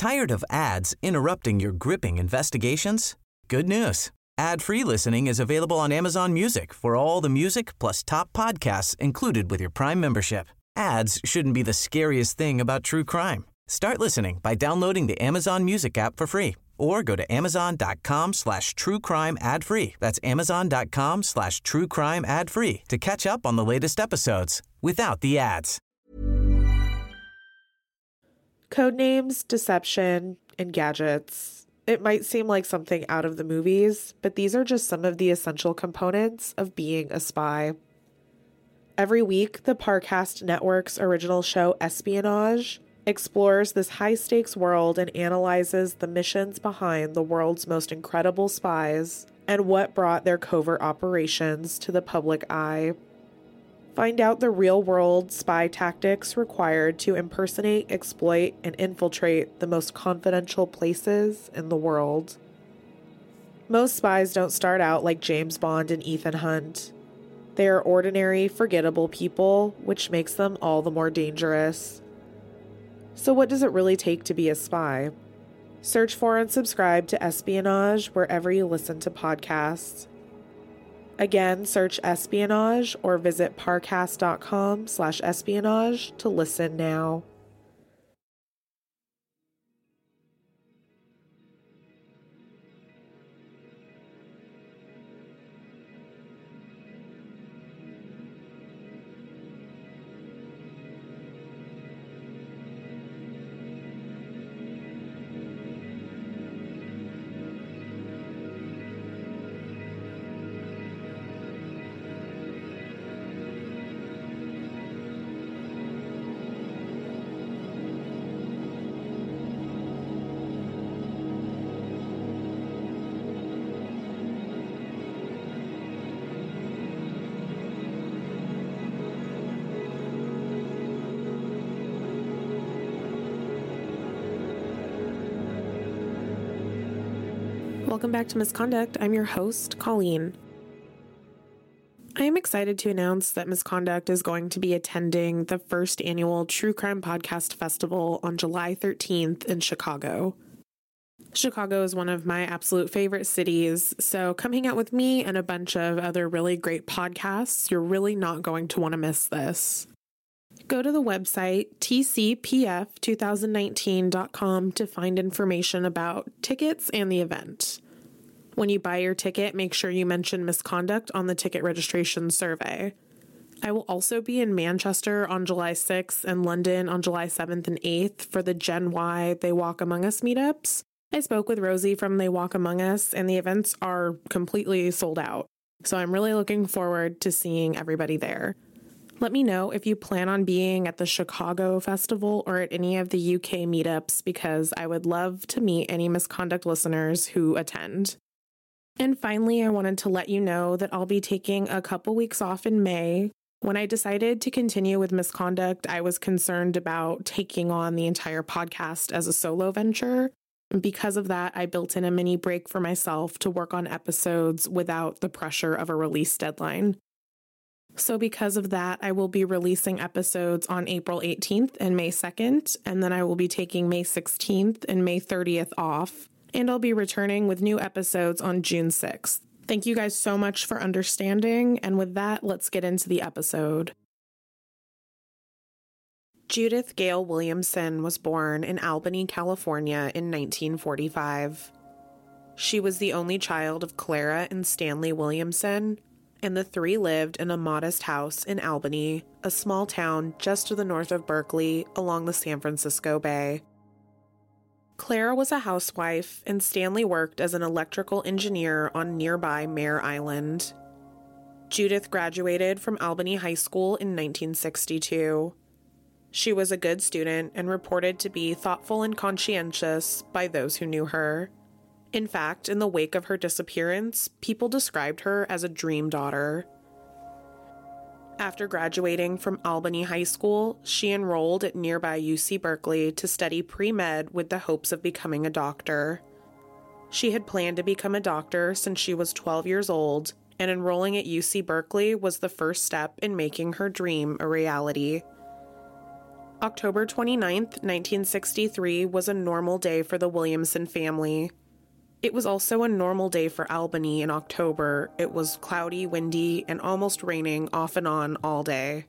Tired of ads interrupting your gripping investigations? Good news. Ad-free listening is available on Amazon Music for all the music plus top podcasts included with your Prime membership. Ads shouldn't be the scariest thing about true crime. Start listening by downloading the Amazon Music app for free or go to amazon.com/truecrime ad-free. That's amazon.com/truecrime ad-free to catch up on the latest episodes without the ads. Codenames, deception, and gadgets. It might seem like something out of the movies, but these are just some of the essential components of being a spy. Every week, the Parcast Network's original show Espionage explores this high-stakes world and analyzes the missions behind the world's most incredible spies and what brought their covert operations to the public eye. Find out the real-world spy tactics required to impersonate, exploit, and infiltrate the most confidential places in the world. Most spies don't start out like James Bond and Ethan Hunt. They are ordinary, forgettable people, which makes them all the more dangerous. So what does it really take to be a spy? Search for and subscribe to Espionage wherever you listen to podcasts. Again, search Espionage or visit parcast.com/espionage to listen now. Welcome back to Misconduct. I'm your host, Colleen. I am excited to announce that Misconduct is going to be attending the first annual True Crime Podcast Festival on July 13th in Chicago. Chicago is one of my absolute favorite cities, so come hang out with me and a bunch of other really great podcasts. You're really not going to want to miss this. Go to the website tcpf2019.com to find information about tickets and the event. When you buy your ticket, make sure you mention Misconduct on the ticket registration survey. I will also be in Manchester on July 6th and London on July 7th and 8th for the Gen Y They Walk Among Us meetups. I spoke with Rosie from They Walk Among Us, and the events are completely sold out. So I'm really looking forward to seeing everybody there. Let me know if you plan on being at the Chicago Festival or at any of the UK meetups, because I would love to meet any Misconduct listeners who attend. And finally, I wanted to let you know that I'll be taking a couple weeks off in May. When I decided to continue with Misconduct, I was concerned about taking on the entire podcast as a solo venture. Because of that, I built in a mini break for myself to work on episodes without the pressure of a release deadline. So because of that, I will be releasing episodes on April 18th and May 2nd, and then I will be taking May 16th and May 30th off, and I'll be returning with new episodes on June 6th. Thank you guys so much for understanding, and with that, let's get into the episode. Judith Gale Williamson was born in Albany, California in 1945. She was the only child of Clara and Stanley Williamson, and the three lived in a modest house in Albany, a small town just to the north of Berkeley along the San Francisco Bay. Clara was a housewife, and Stanley worked as an electrical engineer on nearby Mare Island. Judith graduated from Albany High School in 1962. She was a good student and reported to be thoughtful and conscientious by those who knew her. In fact, in the wake of her disappearance, people described her as a dream daughter. After graduating from Albany High School, she enrolled at nearby UC Berkeley to study pre-med with the hopes of becoming a doctor. She had planned to become a doctor since she was 12 years old, and enrolling at UC Berkeley was the first step in making her dream a reality. October 29th, 1963 was a normal day for the Williamson family. It was also a normal day for Albany in October. It was cloudy, windy, and almost raining off and on all day.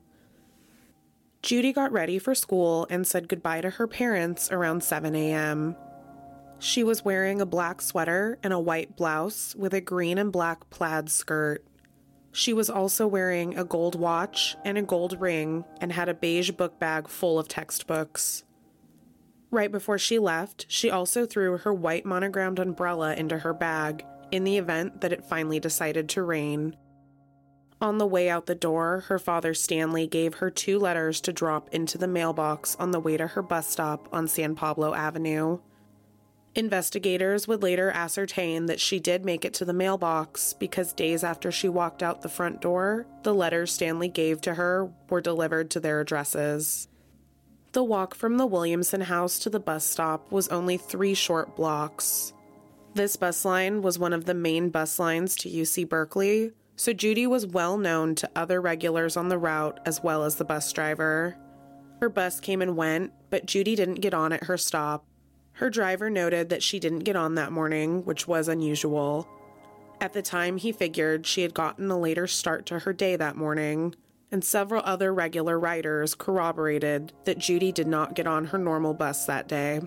Judy got ready for school and said goodbye to her parents around 7 a.m. She was wearing a black sweater and a white blouse with a green and black plaid skirt. She was also wearing a gold watch and a gold ring and had a beige book bag full of textbooks. Right before she left, she also threw her white monogrammed umbrella into her bag in the event that it finally decided to rain. On the way out the door, her father Stanley gave her 2 letters to drop into the mailbox on the way to her bus stop on San Pablo Avenue. Investigators would later ascertain that she did make it to the mailbox because days after she walked out the front door, the letters Stanley gave to her were delivered to their addresses. The walk from the Williamson house to the bus stop was only 3 short blocks. This bus line was one of the main bus lines to UC Berkeley, so Judy was well known to other regulars on the route as well as the bus driver. Her bus came and went, but Judy didn't get on at her stop. Her driver noted that she didn't get on that morning, which was unusual. At the time, he figured she had gotten a later start to her day that morning, and several other regular riders corroborated that Judy did not get on her normal bus that day.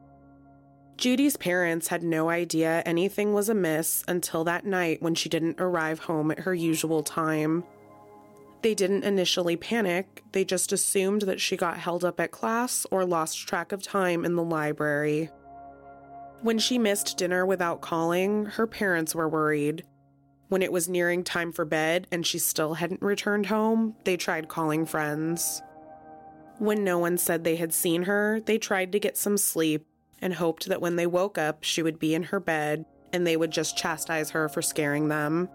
Judy's parents had no idea anything was amiss until that night when she didn't arrive home at her usual time. They didn't initially panic, they just assumed that she got held up at class or lost track of time in the library. When she missed dinner without calling, her parents were worried. When it was nearing time for bed and she still hadn't returned home, they tried calling friends. When no one said they had seen her, they tried to get some sleep and hoped that when they woke up, she would be in her bed and they would just chastise her for scaring them.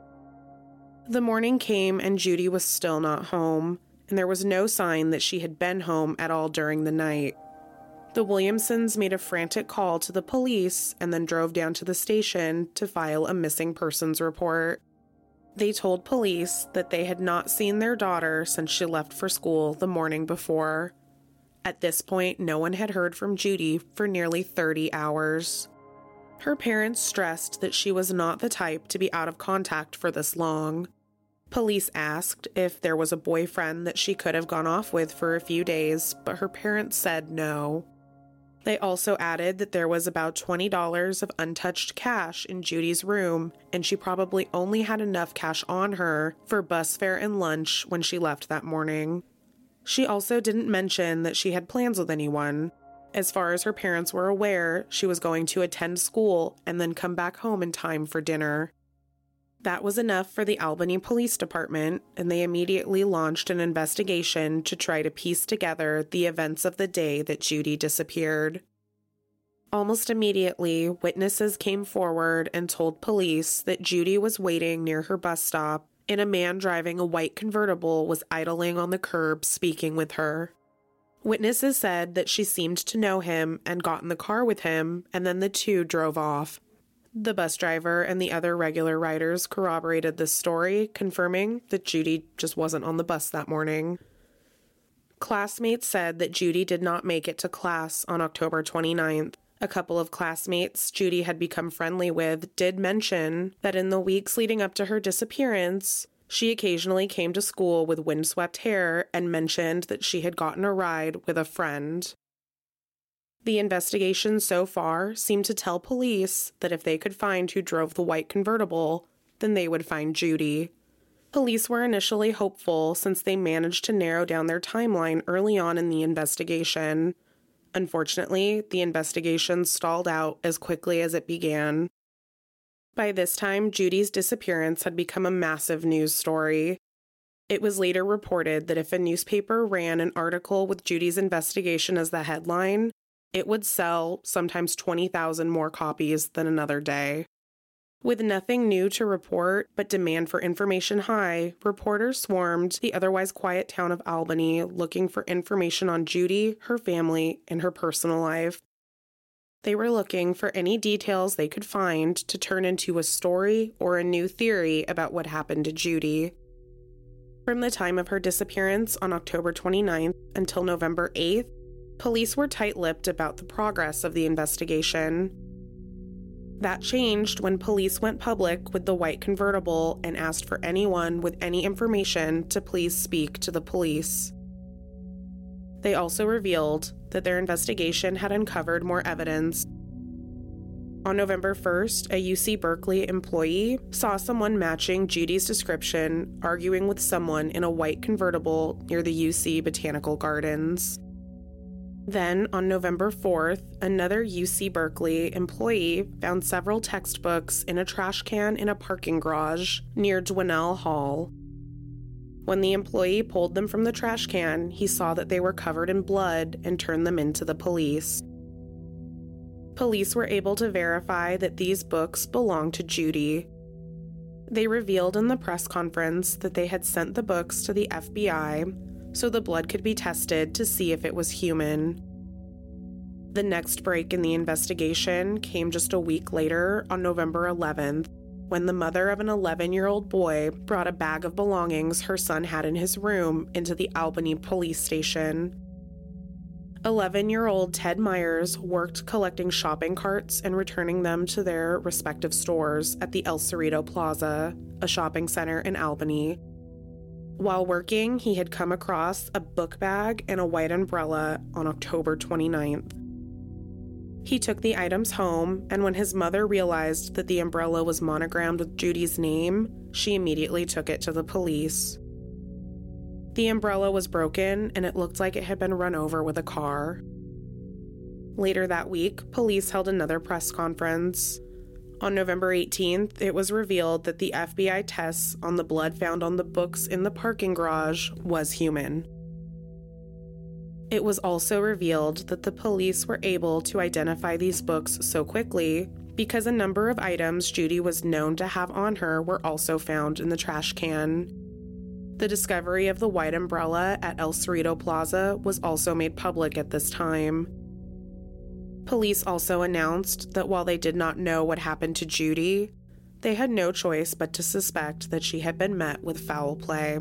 The morning came and Judy was still not home, and there was no sign that she had been home at all during the night. The Williamsons made a frantic call to the police and then drove down to the station to file a missing persons report. They told police that they had not seen their daughter since she left for school the morning before. At this point, no one had heard from Judy for nearly 30 hours. Her parents stressed that she was not the type to be out of contact for this long. Police asked if there was a boyfriend that she could have gone off with for a few days, but her parents said no. They also added that there was about $20 of untouched cash in Judy's room, and she probably only had enough cash on her for bus fare and lunch when she left that morning. She also didn't mention that she had plans with anyone. As far as her parents were aware, she was going to attend school and then come back home in time for dinner. That was enough for the Albany Police Department, and they immediately launched an investigation to try to piece together the events of the day that Judy disappeared. Almost immediately, witnesses came forward and told police that Judy was waiting near her bus stop, and a man driving a white convertible was idling on the curb speaking with her. Witnesses said that she seemed to know him and got in the car with him, and then the two drove off. The bus driver and the other regular riders corroborated this story, confirming that Judy just wasn't on the bus that morning. Classmates said that Judy did not make it to class on October 29th. A couple of classmates Judy had become friendly with did mention that in the weeks leading up to her disappearance, she occasionally came to school with windswept hair and mentioned that she had gotten a ride with a friend. The investigation so far seemed to tell police that if they could find who drove the white convertible, then they would find Judy. Police were initially hopeful since they managed to narrow down their timeline early on in the investigation. Unfortunately, the investigation stalled out as quickly as it began. By this time, Judy's disappearance had become a massive news story. It was later reported that if a newspaper ran an article with Judy's investigation as the headline, it would sell sometimes 20,000 more copies than another day. With nothing new to report but demand for information high, reporters swarmed the otherwise quiet town of Albany looking for information on Judy, her family, and her personal life. They were looking for any details they could find to turn into a story or a new theory about what happened to Judy. From the time of her disappearance on October 29th until November 8th, Police were tight-lipped about the progress of the investigation. That changed when police went public with the white convertible and asked for anyone with any information to please speak to the police. They also revealed that their investigation had uncovered more evidence. On November 1st, a UC Berkeley employee saw someone matching Judy's description arguing with someone in a white convertible near the UC Botanical Gardens. Then, on November 4th, another UC Berkeley employee found several textbooks in a trash can in a parking garage near Dwinelle Hall. When the employee pulled them from the trash can, he saw that they were covered in blood and turned them into the police. Police were able to verify that these books belonged to Judy. They revealed in the press conference that they had sent the books to the FBI so the blood could be tested to see if it was human. The next break in the investigation came just a week later on November 11th, when the mother of an 11-year-old boy brought a bag of belongings her son had in his room into the Albany police station. 11-year-old Ted Myers worked collecting shopping carts and returning them to their respective stores at the El Cerrito Plaza, a shopping center in Albany. While working, he had come across a book bag and a white umbrella on October 29th. He took the items home, and when his mother realized that the umbrella was monogrammed with Judy's name, she immediately took it to the police. The umbrella was broken, and it looked like it had been run over with a car. Later that week, police held another press conference. On November 18th, it was revealed that the FBI tests on the blood found on the books in the parking garage was human. It was also revealed that the police were able to identify these books so quickly because a number of items Judy was known to have on her were also found in the trash can. The discovery of the white umbrella at El Cerrito Plaza was also made public at this time. Police also announced that while they did not know what happened to Judy, they had no choice but to suspect that she had been met with foul play.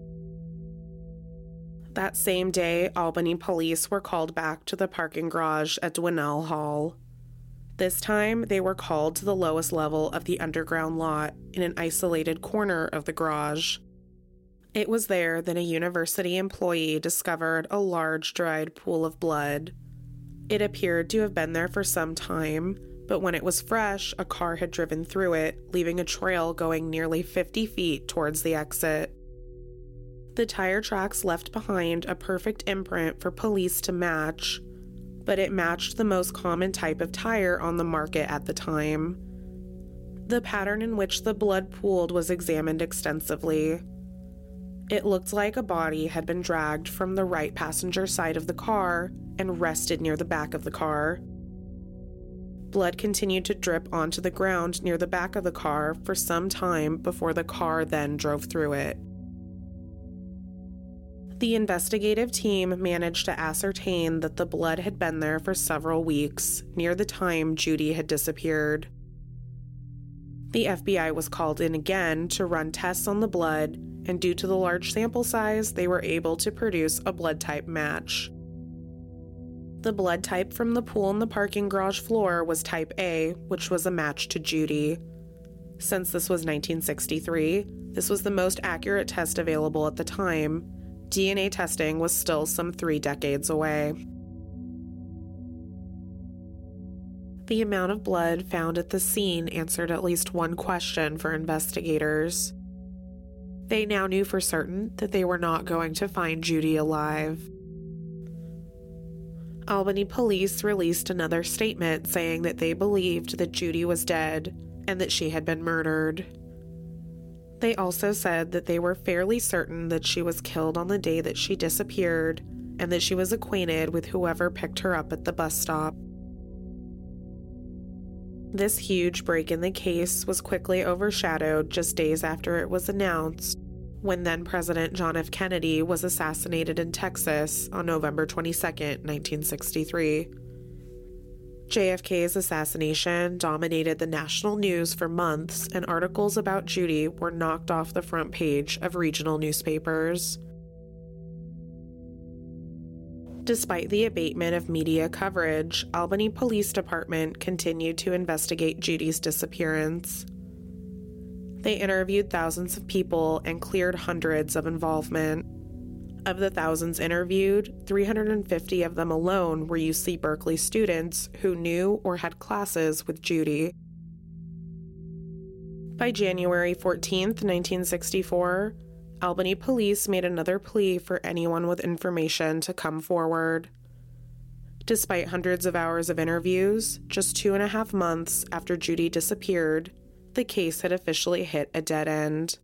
That same day, Albany police were called back to the parking garage at Dwinelle Hall. This time, they were called to the lowest level of the underground lot in an isolated corner of the garage. It was there that a university employee discovered a large dried pool of blood. It appeared to have been there for some time, but when it was fresh, a car had driven through it, leaving a trail going nearly 50 feet towards the exit. The tire tracks left behind a perfect imprint for police to match, but it matched the most common type of tire on the market at the time. The pattern in which the blood pooled was examined extensively. It looked like a body had been dragged from the right passenger side of the car and rested near the back of the car. Blood continued to drip onto the ground near the back of the car for some time before the car then drove through it. The investigative team managed to ascertain that the blood had been there for several weeks, near the time Judy had disappeared. The FBI was called in again to run tests on the blood, and due to the large sample size, they were able to produce a blood type match. The blood type from the pool in the parking garage floor was type A, which was a match to Judy. Since this was 1963, this was the most accurate test available at the time. DNA testing was still some 3 decades away. The amount of blood found at the scene answered at least one question for investigators. They now knew for certain that they were not going to find Judy alive. Albany police released another statement saying that they believed that Judy was dead and that she had been murdered. They also said that they were fairly certain that she was killed on the day that she disappeared and that she was acquainted with whoever picked her up at the bus stop. This huge break in the case was quickly overshadowed just days after it was announced, when then-President John F. Kennedy was assassinated in Texas on November 22, 1963. JFK's assassination dominated the national news for months, and articles about Judy were knocked off the front page of regional newspapers. Despite the abatement of media coverage, Albany Police Department continued to investigate Judy's disappearance. They interviewed thousands of people and cleared hundreds of involvement. Of the thousands interviewed, 350 of them alone were UC Berkeley students who knew or had classes with Judy. By January 14, 1964, Albany police made another plea for anyone with information to come forward. Despite hundreds of hours of interviews, just 2.5 months after Judy disappeared, the case had officially hit a dead end.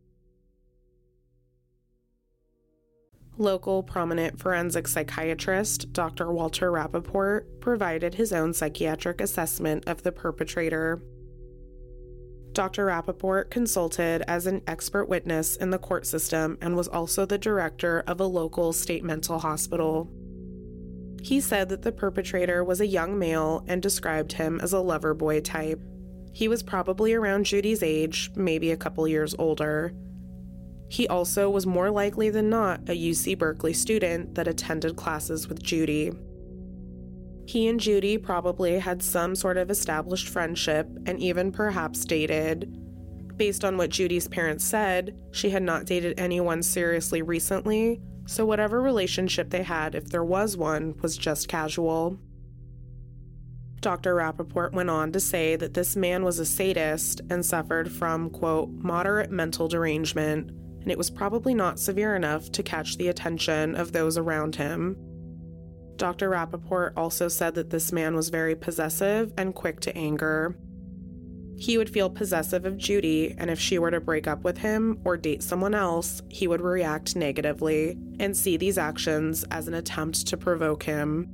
Local prominent forensic psychiatrist Dr. Walter Rappaport provided his own psychiatric assessment of the perpetrator. Dr. Rappaport consulted as an expert witness in the court system and was also the director of a local state mental hospital. He said that the perpetrator was a young male and described him as a lover boy type. He was probably around Judy's age, maybe a couple years older. He also was more likely than not a UC Berkeley student that attended classes with Judy. He and Judy probably had some sort of established friendship and even perhaps dated. Based on what Judy's parents said, she had not dated anyone seriously recently, so whatever relationship they had, if there was one, was just casual. Dr. Rappaport went on to say that this man was a sadist and suffered from, quote, moderate mental derangement, and it was probably not severe enough to catch the attention of those around him. Dr. Rappaport also said that this man was very possessive and quick to anger. He would feel possessive of Judy, and if she were to break up with him or date someone else, he would react negatively and see these actions as an attempt to provoke him.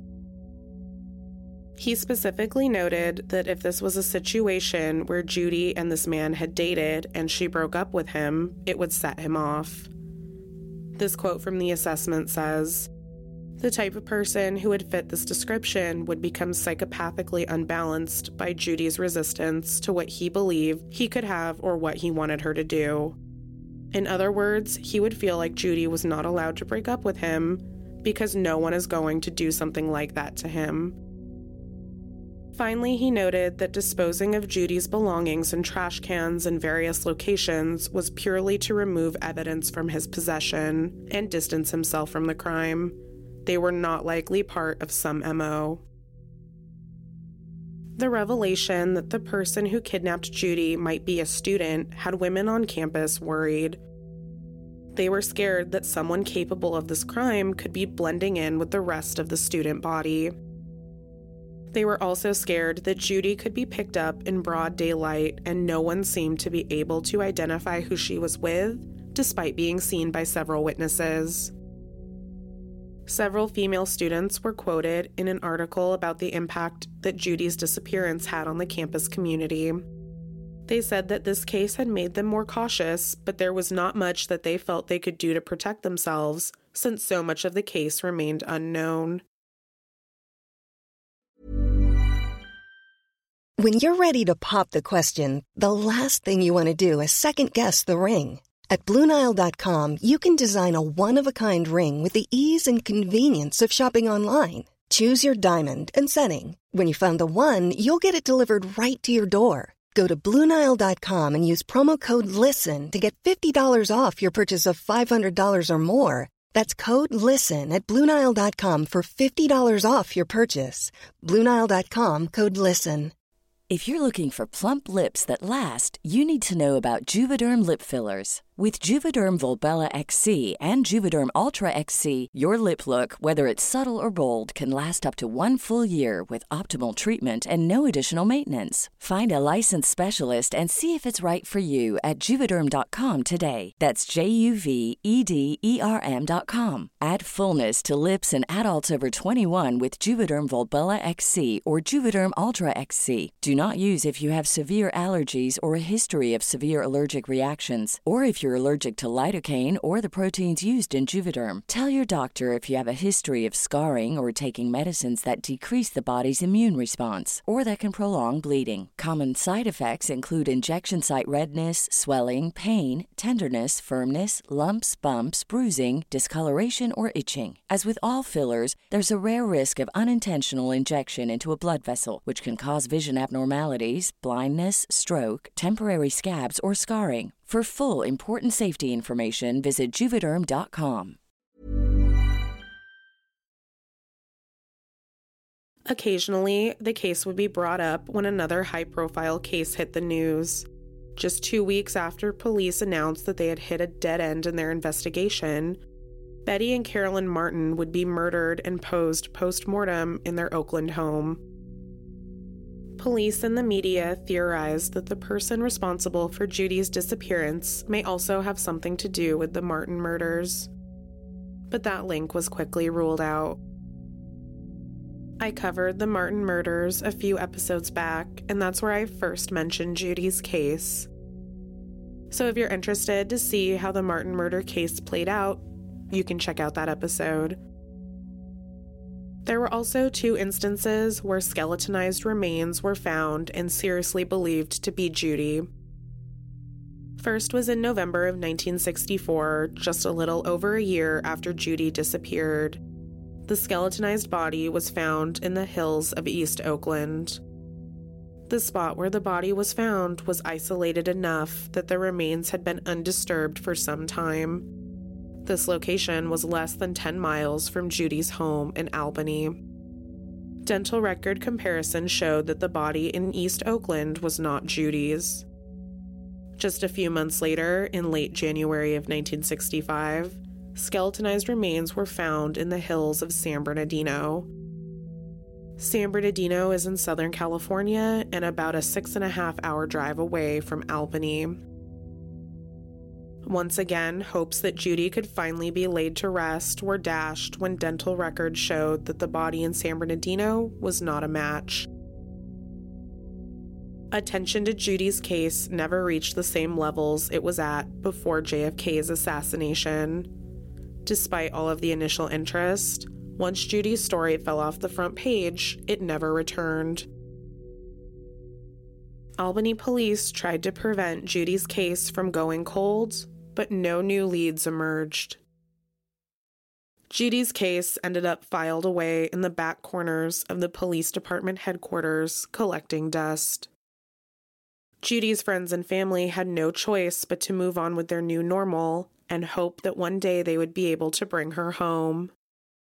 He specifically noted that if this was a situation where Judy and this man had dated and she broke up with him, it would set him off. This quote from the assessment says, "The type of person who would fit this description would become psychopathically unbalanced by Judy's resistance to what he believed he could have or what he wanted her to do. In other words, he would feel like Judy was not allowed to break up with him because no one is going to do something like that to him." Finally, he noted that disposing of Judy's belongings in trash cans in various locations was purely to remove evidence from his possession and distance himself from the crime. They were not likely part of some MO. The revelation that the person who kidnapped Judy might be a student had women on campus worried. They were scared that someone capable of this crime could be blending in with the rest of the student body. They were also scared that Judy could be picked up in broad daylight and no one seemed to be able to identify who she was with, despite being seen by several witnesses. Several female students were quoted in an article about the impact that Judy's disappearance had on the campus community. They said that this case had made them more cautious, but there was not much that they felt they could do to protect themselves, since so much of the case remained unknown. When you're ready to pop the question, the last thing you want to do is second-guess the ring. At BlueNile.com, you can design a one-of-a-kind ring with the ease and convenience of shopping online. Choose your diamond and setting. When you find the one, you'll get it delivered right to your door. Go to BlueNile.com and use promo code LISTEN to get $50 off your purchase of $500 or more. That's code LISTEN at BlueNile.com for $50 off your purchase. BlueNile.com, code LISTEN. If you're looking for plump lips that last, you need to know about Juvederm lip fillers. With Juvederm Volbella XC and Juvederm Ultra XC, your lip look, whether it's subtle or bold, can last up to 1 full year with optimal treatment and no additional maintenance. Find a licensed specialist and see if it's right for you at Juvederm.com today. That's JUVEDERM.com. Add fullness to lips in adults over 21 with Juvederm Volbella XC or Juvederm Ultra XC. Do not use if you have severe allergies or a history of severe allergic reactions, or if you're you're allergic to lidocaine or the proteins used in Juvederm. Tell your doctor if you have a history of scarring or taking medicines that decrease the body's immune response or that can prolong bleeding. Common side effects include injection site redness, swelling, pain, tenderness, firmness, lumps, bumps, bruising, discoloration, or itching. As with all fillers, there's a rare risk of unintentional injection into a blood vessel, which can cause vision abnormalities, blindness, stroke, temporary scabs, or scarring. For full, important safety information, visit Juvederm.com. Occasionally, the case would be brought up when another high-profile case hit the news. Just 2 weeks after police announced that they had hit a dead end in their investigation, Betty and Carolyn Martin would be murdered and posed post-mortem in their Oakland home. Police and the media theorized that the person responsible for Judy's disappearance may also have something to do with the Martin murders. But that link was quickly ruled out. I covered the Martin murders a few episodes back, and that's where I first mentioned Judy's case. So if you're interested to see how the Martin murder case played out, you can check out that episode. There were also 2 instances where skeletonized remains were found and seriously believed to be Judy. First was in November of 1964, just a little over a year after Judy disappeared. The skeletonized body was found in the hills of East Oakland. The spot where the body was found was isolated enough that the remains had been undisturbed for some time. This location was less than 10 miles from Judy's home in Albany. Dental record comparison showed that the body in East Oakland was not Judy's. Just a few months later, in late January of 1965, skeletonized remains were found in the hills of San Bernardino. San Bernardino is in Southern California and about a 6.5-hour drive away from Albany. Once again, hopes that Judy could finally be laid to rest were dashed when dental records showed that the body in San Bernardino was not a match. Attention to Judy's case never reached the same levels it was at before JFK's assassination. Despite all of the initial interest, once Judy's story fell off the front page, it never returned. Albany police tried to prevent Judy's case from going cold, but no new leads emerged. Judy's case ended up filed away in the back corners of the police department headquarters, collecting dust. Judy's friends and family had no choice but to move on with their new normal and hope that one day they would be able to bring her home.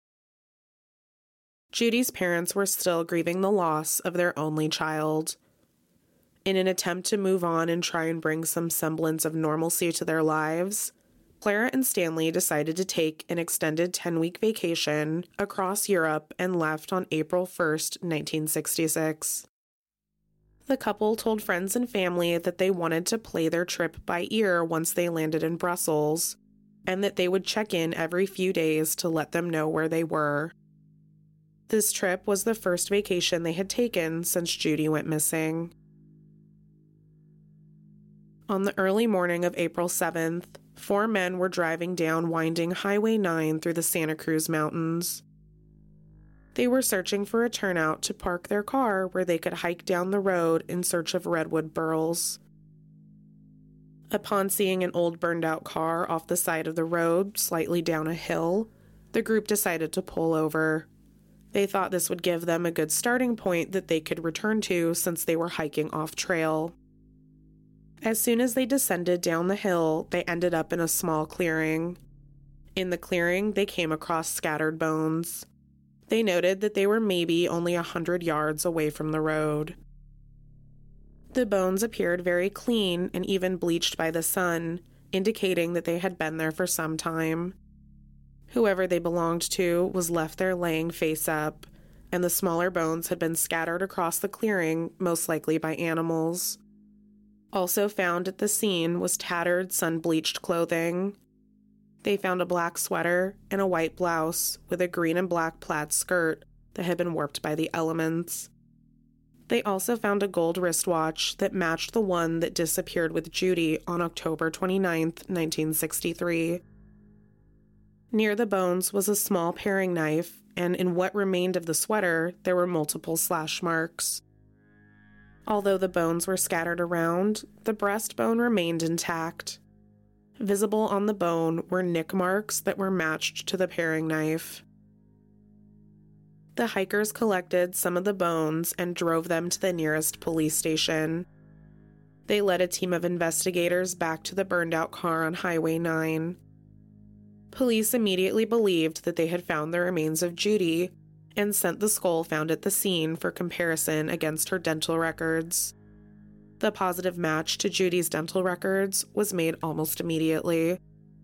Judy's parents were still grieving the loss of their only child. In an attempt to move on and try and bring some semblance of normalcy to their lives, Clara and Stanley decided to take an extended 10-week vacation across Europe and left on April 1st, 1966. The couple told friends and family that they wanted to play their trip by ear once they landed in Brussels, and that they would check in every few days to let them know where they were. This trip was the first vacation they had taken since Judy went missing. On the early morning of April 7th, 4 men were driving down winding Highway 9 through the Santa Cruz Mountains. They were searching for a turnout to park their car where they could hike down the road in search of redwood burls. Upon seeing an old burned-out car off the side of the road, slightly down a hill, the group decided to pull over. They thought this would give them a good starting point that they could return to since they were hiking off-trail. As soon as they descended down the hill, they ended up in a small clearing. In the clearing, they came across scattered bones. They noted that they were maybe only 100 yards away from the road. The bones appeared very clean and even bleached by the sun, indicating that they had been there for some time. Whoever they belonged to was left there laying face up, and the smaller bones had been scattered across the clearing, most likely by animals. Also found at the scene was tattered, sun-bleached clothing. They found a black sweater and a white blouse with a green and black plaid skirt that had been warped by the elements. They also found a gold wristwatch that matched the one that disappeared with Judy on October 29, 1963. Near the bones was a small paring knife, and in what remained of the sweater, there were multiple slash marks. Although the bones were scattered around, the breastbone remained intact. Visible on the bone were nick marks that were matched to the paring knife. The hikers collected some of the bones and drove them to the nearest police station. They led a team of investigators back to the burned-out car on Highway 9. Police immediately believed that they had found the remains of Judy and sent the skull found at the scene for comparison against her dental records. The positive match to Judy's dental records was made almost immediately.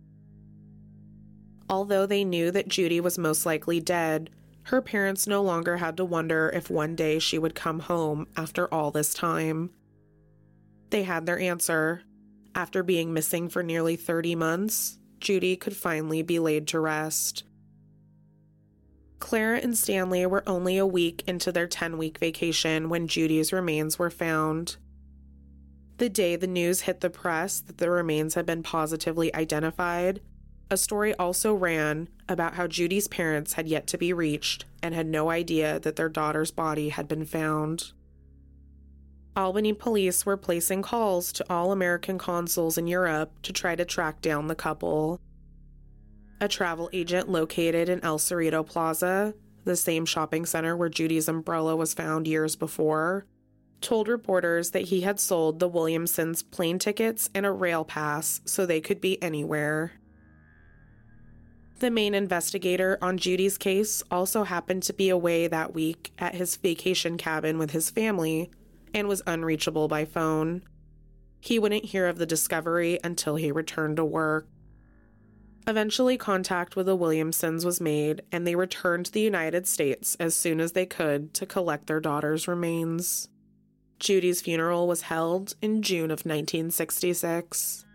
Although they knew that Judy was most likely dead, her parents no longer had to wonder if one day she would come home after all this time. They had their answer. After being missing for nearly 30 months, Judy could finally be laid to rest. Clara and Stanley were only a week into their 10-week vacation when Judy's remains were found. The day the news hit the press that the remains had been positively identified, a story also ran about how Judy's parents had yet to be reached and had no idea that their daughter's body had been found. Albany police were placing calls to all American consuls in Europe to try to track down the couple. A travel agent located in El Cerrito Plaza, the same shopping center where Judy's umbrella was found years before, told reporters that he had sold the Williamsons plane tickets and a rail pass so they could be anywhere. The main investigator on Judy's case also happened to be away that week at his vacation cabin with his family and was unreachable by phone. He wouldn't hear of the discovery until he returned to work. Eventually, contact with the Williamsons was made, and they returned to the United States as soon as they could to collect their daughter's remains. Judy's funeral was held in June of 1966.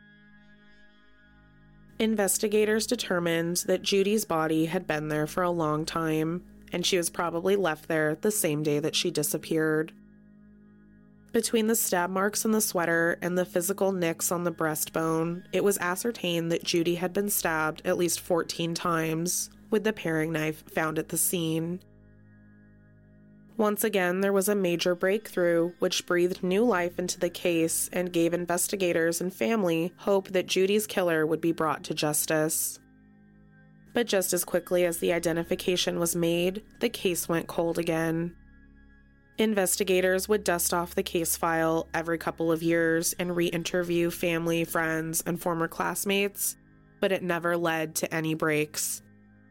Investigators determined that Judy's body had been there for a long time, and she was probably left there the same day that she disappeared. Between the stab marks on the sweater and the physical nicks on the breastbone, it was ascertained that Judy had been stabbed at least 14 times, with the paring knife found at the scene. Once again, there was a major breakthrough, which breathed new life into the case and gave investigators and family hope that Judy's killer would be brought to justice. But just as quickly as the identification was made, the case went cold again. Investigators would dust off the case file every couple of years and re-interview family, friends, and former classmates, but it never led to any breaks.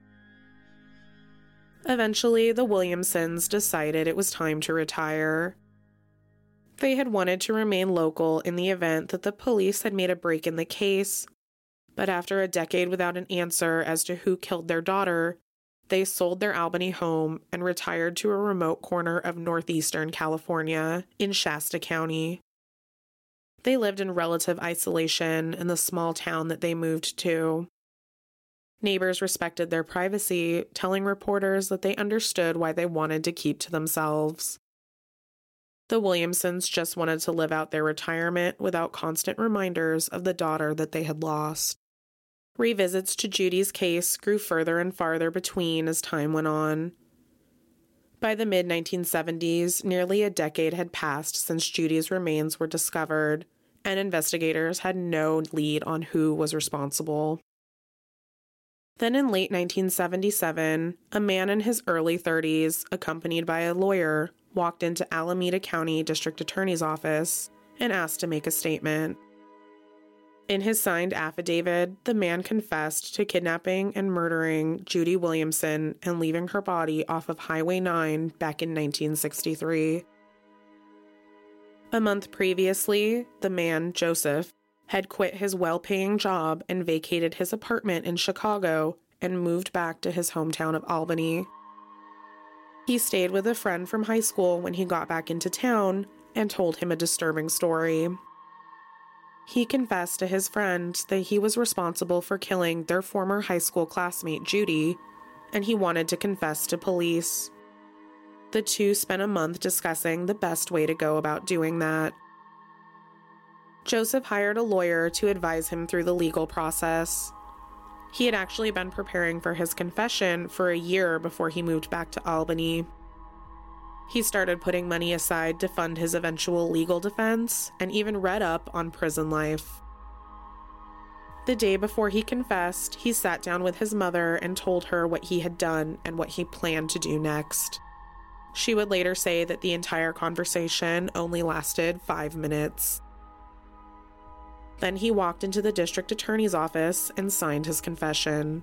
Eventually, the Williamsons decided it was time to retire. They had wanted to remain local in the event that the police had made a break in the case, but after a decade without an answer as to who killed their daughter, they sold their Albany home and retired to a remote corner of northeastern California in Shasta County. They lived in relative isolation in the small town that they moved to. Neighbors respected their privacy, telling reporters that they understood why they wanted to keep to themselves. The Williamsons just wanted to live out their retirement without constant reminders of the daughter that they had lost. Revisits to Judy's case grew further and farther between as time went on. By the mid-1970s, nearly a decade had passed since Judy's remains were discovered, and investigators had no lead on who was responsible. Then in late 1977, a man in his early 30s, accompanied by a lawyer, walked into Alameda County District Attorney's office and asked to make a statement. In his signed affidavit, the man confessed to kidnapping and murdering Judy Williamson and leaving her body off of Highway 9 back in 1963. A month previously, the man, Joseph, had quit his well-paying job and vacated his apartment in Chicago and moved back to his hometown of Albany. He stayed with a friend from high school when he got back into town and told him a disturbing story. He confessed to his friend that he was responsible for killing their former high school classmate, Judy, and he wanted to confess to police. The two spent a month discussing the best way to go about doing that. Joseph hired a lawyer to advise him through the legal process. He had actually been preparing for his confession for a year before he moved back to Albany. He started putting money aside to fund his eventual legal defense and even read up on prison life. The day before he confessed, he sat down with his mother and told her what he had done and what he planned to do next. She would later say that the entire conversation only lasted 5 minutes. Then he walked into the district attorney's office and signed his confession.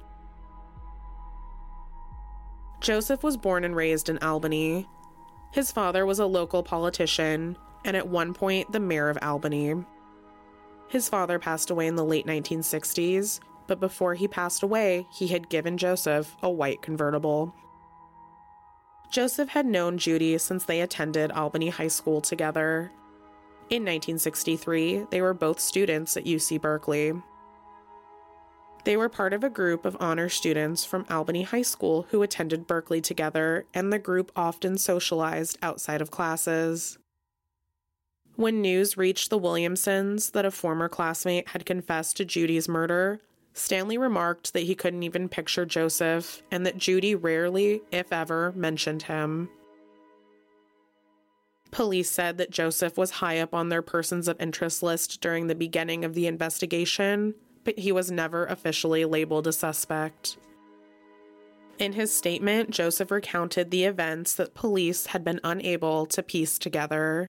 Joseph was born and raised in Albany. His father was a local politician, and at one point the mayor of Albany. His father passed away in the late 1960s, but before he passed away, he had given Joseph a white convertible. Joseph had known Judy since they attended Albany High School together. In 1963, they were both students at UC Berkeley. They were part of a group of honor students from Albany High School who attended Berkeley together, and the group often socialized outside of classes. When news reached the Williamsons that a former classmate had confessed to Judy's murder, Stanley remarked that he couldn't even picture Joseph and that Judy rarely, if ever, mentioned him. Police said that Joseph was high up on their persons of interest list during the beginning of the investigation, but he was never officially labeled a suspect. In his statement, Joseph recounted the events that police had been unable to piece together.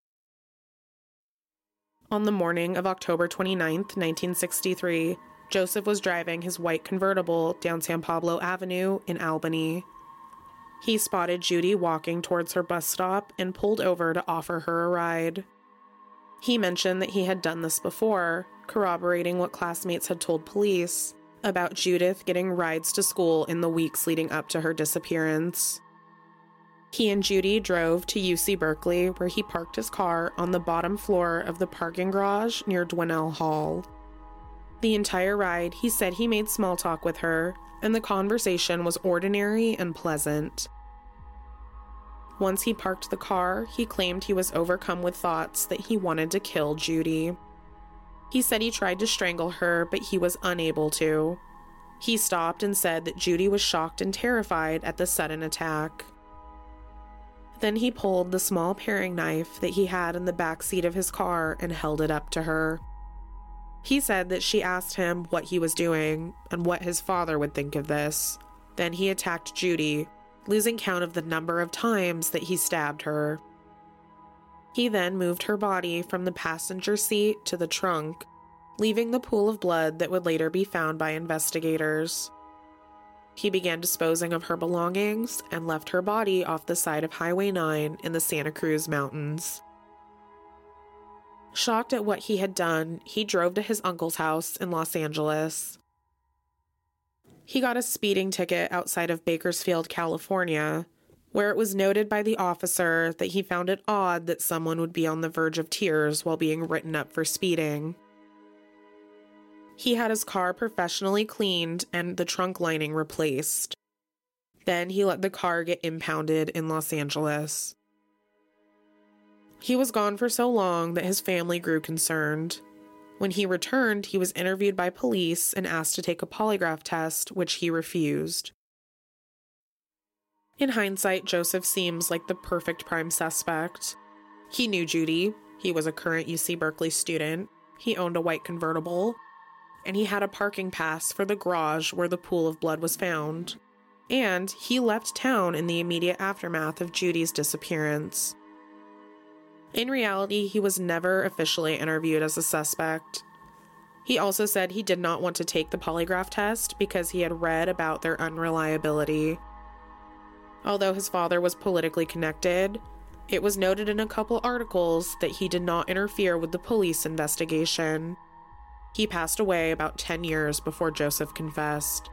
On the morning of October 29, 1963, Joseph was driving his white convertible down San Pablo Avenue in Albany. He spotted Judy walking towards her bus stop and pulled over to offer her a ride. He mentioned that he had done this before, corroborating what classmates had told police about Judith getting rides to school in the weeks leading up to her disappearance. He and Judy drove to UC Berkeley, where he parked his car on the bottom floor of the parking garage near Dwinelle Hall. The entire ride, he said he made small talk with her, and the conversation was ordinary and pleasant. Once he parked the car, he claimed he was overcome with thoughts that he wanted to kill Judy. He said he tried to strangle her, but he was unable to. He stopped and said that Judy was shocked and terrified at the sudden attack. Then he pulled the small paring knife that he had in the back seat of his car and held it up to her. He said that she asked him what he was doing and what his father would think of this. Then he attacked Judy, losing count of the number of times that he stabbed her. He then moved her body from the passenger seat to the trunk, leaving the pool of blood that would later be found by investigators. He began disposing of her belongings and left her body off the side of Highway 9 in the Santa Cruz Mountains. Shocked at what he had done, he drove to his uncle's house in Los Angeles. He got a speeding ticket outside of Bakersfield, California, where it was noted by the officer that he found it odd that someone would be on the verge of tears while being written up for speeding. He had his car professionally cleaned and the trunk lining replaced. Then he let the car get impounded in Los Angeles. He was gone for so long that his family grew concerned. When he returned, he was interviewed by police and asked to take a polygraph test, which he refused. In hindsight, Joseph seems like the perfect prime suspect. He knew Judy, he was a current UC Berkeley student, he owned a white convertible, and he had a parking pass for the garage where the pool of blood was found. And he left town in the immediate aftermath of Judy's disappearance. In reality, he was never officially interviewed as a suspect. He also said he did not want to take the polygraph test because he had read about their unreliability. Although his father was politically connected, it was noted in a couple articles that he did not interfere with the police investigation. He passed away about 10 years before Joseph confessed.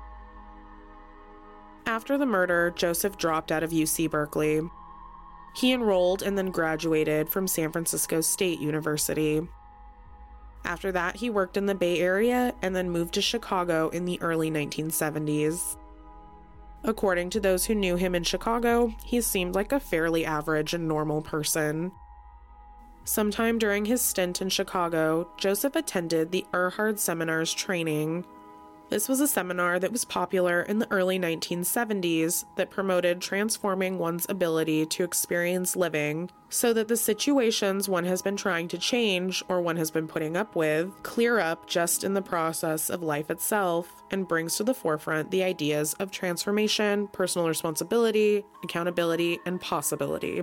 After the murder, Joseph dropped out of UC Berkeley. He enrolled and then graduated from San Francisco State University. After that, he worked in the Bay Area and then moved to Chicago in the early 1970s. According to those who knew him in Chicago, he seemed like a fairly average and normal person. Sometime during his stint in Chicago, Joseph attended the Erhard Seminar's training. This was a seminar that was popular in the early 1970s that promoted transforming one's ability to experience living so that the situations one has been trying to change or one has been putting up with clear up just in the process of life itself and brings to the forefront the ideas of transformation, personal responsibility, accountability, and possibility.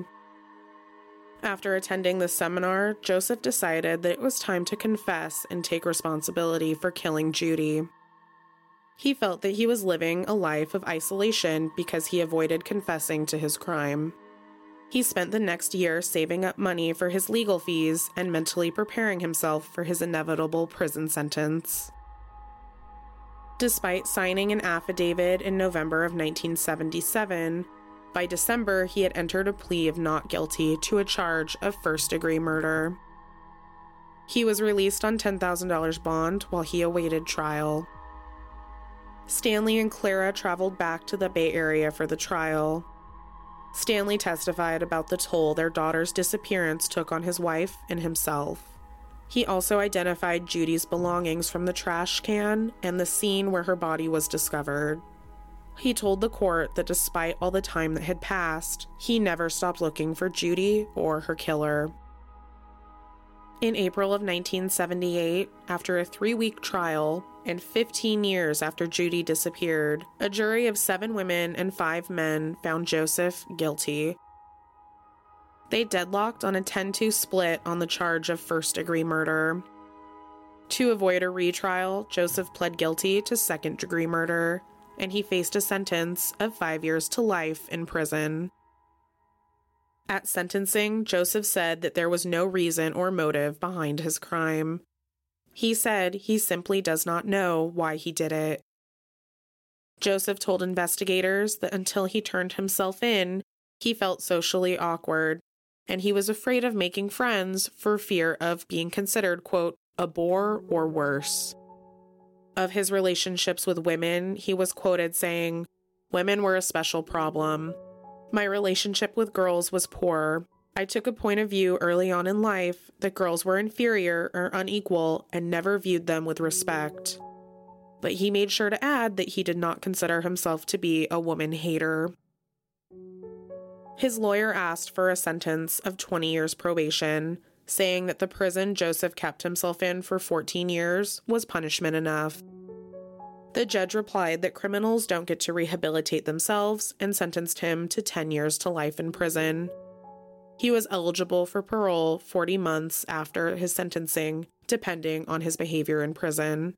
After attending this seminar, Joseph decided that it was time to confess and take responsibility for killing Judy. He felt that he was living a life of isolation because he avoided confessing to his crime. He spent the next year saving up money for his legal fees and mentally preparing himself for his inevitable prison sentence. Despite signing an affidavit in November of 1977, by December he had entered a plea of not guilty to a charge of first-degree murder. He was released on $10,000 bond while he awaited trial. Stanley and Clara traveled back to the Bay Area for the trial. Stanley testified about the toll their daughter's disappearance took on his wife and himself. He also identified Judy's belongings from the trash can and the scene where her body was discovered. He told the court that despite all the time that had passed, he never stopped looking for Judy or her killer. In April of 1978, after a 3-week trial, and 15 years after Judy disappeared, a jury of 7 women and 5 men found Joseph guilty. They deadlocked on a 10-2 split on the charge of first-degree murder. To avoid a retrial, Joseph pled guilty to second-degree murder, and he faced a sentence of 5 years to life in prison. At sentencing, Joseph said that there was no reason or motive behind his crime. He said he simply does not know why he did it. Joseph told investigators that until he turned himself in, he felt socially awkward, and he was afraid of making friends for fear of being considered, quote, a bore or worse. Of his relationships with women, he was quoted saying, "Women were a special problem. My relationship with girls was poor. I took a point of view early on in life that girls were inferior or unequal and never viewed them with respect." But he made sure to add that he did not consider himself to be a woman hater. His lawyer asked for a sentence of 20 years probation, saying that the prison Joseph kept himself in for 14 years was punishment enough. The judge replied that criminals don't get to rehabilitate themselves and sentenced him to 10 years to life in prison. He was eligible for parole 40 months after his sentencing, depending on his behavior in prison.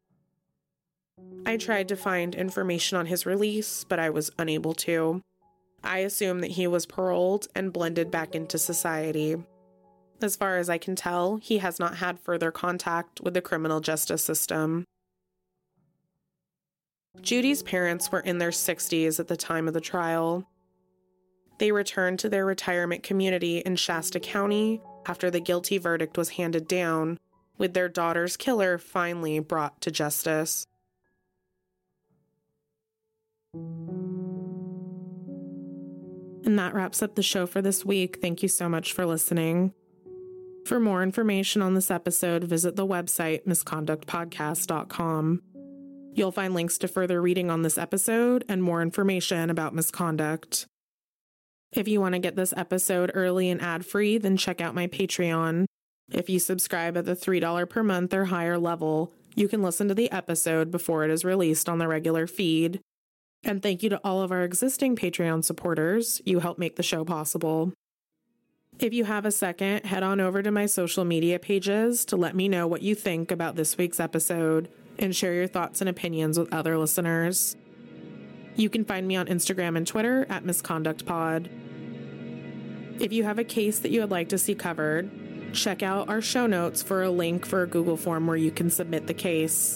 I tried to find information on his release, but I was unable to. I assume that he was paroled and blended back into society. As far as I can tell, he has not had further contact with the criminal justice system. Judy's parents were in their 60s at the time of the trial. They returned to their retirement community in Shasta County after the guilty verdict was handed down, with their daughter's killer finally brought to justice. And that wraps up the show for this week. Thank you so much for listening. For more information on this episode, visit the website misconductpodcast.com. You'll find links to further reading on this episode and more information about misconduct. If you want to get this episode early and ad-free, then check out my Patreon. If you subscribe at the $3 per month or higher level, you can listen to the episode before it is released on the regular feed. And thank you to all of our existing Patreon supporters. You help make the show possible. If you have a second, head on over to my social media pages to let me know what you think about this week's episode and share your thoughts and opinions with other listeners. You can find me on Instagram and Twitter at MisconductPod. If you have a case that you would like to see covered, check out our show notes for a link for a Google form where you can submit the case.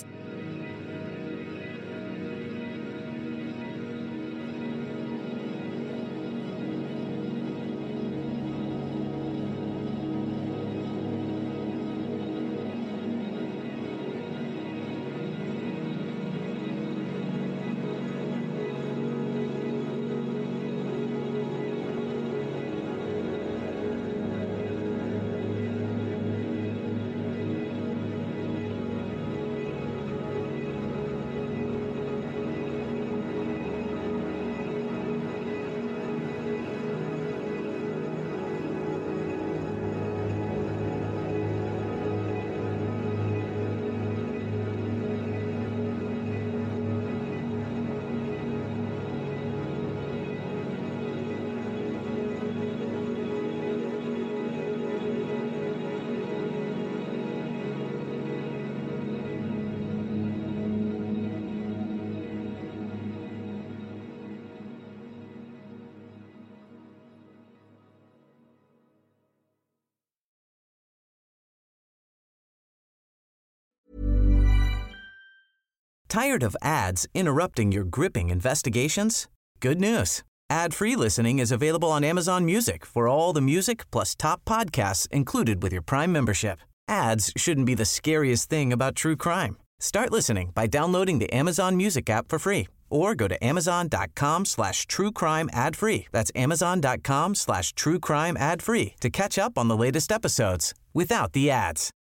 Tired of ads interrupting your gripping investigations? Good news. Ad-free listening is available on Amazon Music for all the music plus top podcasts included with your Prime membership. Ads shouldn't be the scariest thing about true crime. Start listening by downloading the Amazon Music app for free or go to amazon.com/truecrime ad-free. That's amazon.com/truecrime ad-free to catch up on the latest episodes without the ads.